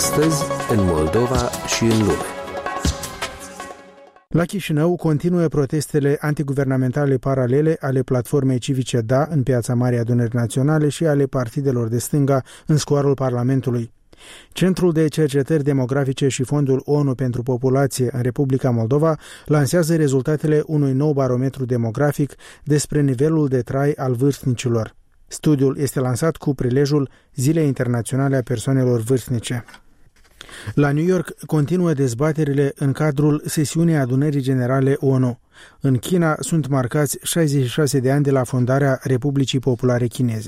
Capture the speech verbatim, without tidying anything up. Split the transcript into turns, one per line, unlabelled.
Astăzi, în Moldova și în lume.
La Chișinău continuă protestele antiguvernamentale paralele ale platformei civice Da în Piața Marii Adunări Naționale și ale partidelor de stânga în scoarul Parlamentului. Centrul de Cercetări Demografice și Fondul O N U pentru Populație în Republica Moldova lansează rezultatele unui nou barometru demografic despre nivelul de trai al vârstnicilor. Studiul este lansat cu prilejul Zilei Internaționale a Persoanelor Vârstnice. La New York continuă dezbaterile în cadrul sesiunii Adunării Generale O N U. În China sunt marcați șaizeci și șase de ani de la fondarea Republicii Populare Chineze.